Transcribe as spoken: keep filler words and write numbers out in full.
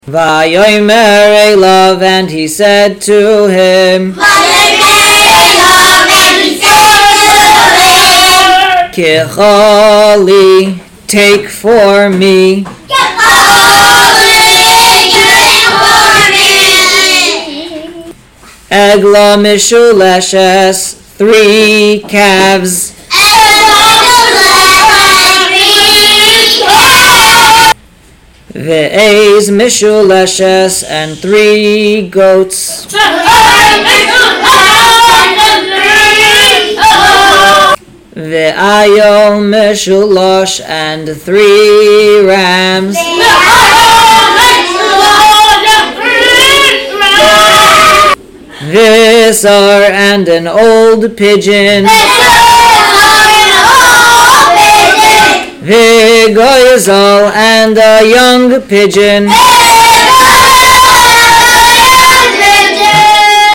Vayomer Elav, and he said to him, Kichali, take for me. Egla mishuleshes, three calves. Ve'ez mishuleshes, and three goats. Ve'ayol mishulosh, and three rams. Visar, and an old pigeon. Vigoyazal, and a young pigeon.